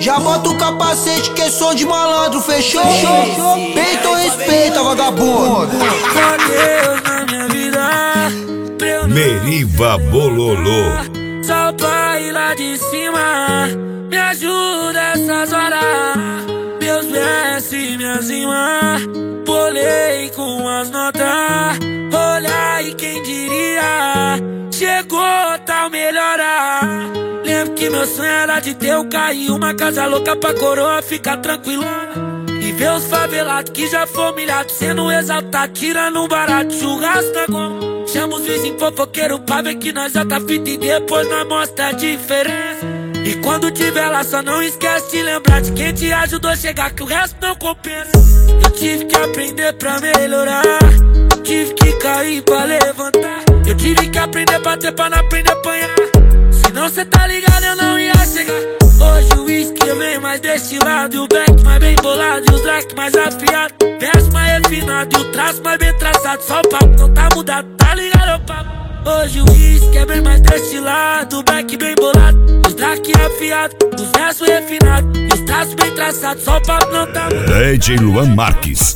Já bota o capacete que é som de malandro, fechou? Peito ou respeita, vagabundo. Só Deus na minha vida pra eu não Meriva Bololô. Só o pai lá de cima me ajuda essas horas. Meus versos e minhas rimas bolei com as notas. Olha aí quem diria, chegou tal melhora. Lembro que meu sonho era de ter o carro e uma casa louca pra coroa ficar tranquilona. E ver os favelados que já foram humilhados sendo exaltados, tirando um barato, churrasco na goma. Chama os vizinhos fofoqueiros pra ver que nós já tá fita e depois nós mostra a diferença. E quando tiver lá só não esquece de lembrar de quem te ajudou a chegar, que o resto não compensa. Eu tive que aprender pra melhorar, tive que cair pra levantar. Eu tive que aprender pra ter pra não aprender a apanhar. Senão cê tá ligado, eu não ia chegar. Hoje o whisky vem mais destilado, e o back mais bem bolado, e os drag mais afiado. Verso mais refinado e o traço mais bem traçado. Só o papo não tá mudado, tá ligado, o papo? Hoje o whisky é bem mais destilado, o back bem bolado, os drag afiado, os versos refinados e os traços bem traçados. Só o papo não tá mudado. DJ Luan Marques.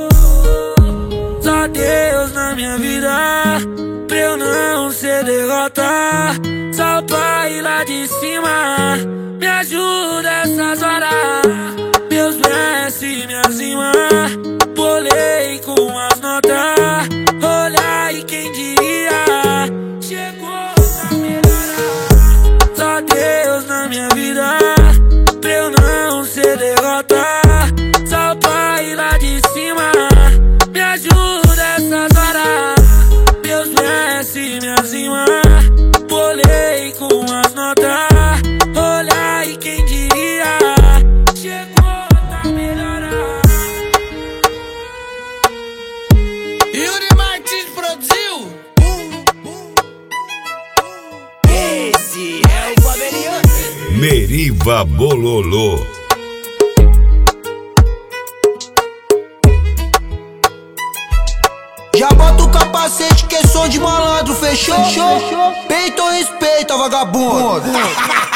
Só Deus na minha vida pra eu não ser derrota. Só o pai lá de cima me ajuda essas horas. Meus versos e minhas rimas bolei com as notas. Olha aí quem diria, chegou a melhorar. Só Deus na minha vida pra eu não ser derrota. Só o pai lá de cima me ajuda essas horas. Meus versos e minhas rimas bolei com as notas. Olha aí quem diria, chegou a melhorar. Yuri Martins produziu. Esse é o Fabeliano. Meriva Bololô. Já bota o capacete que é som de malandro, fechou? Peito ou respeita, vagabundo.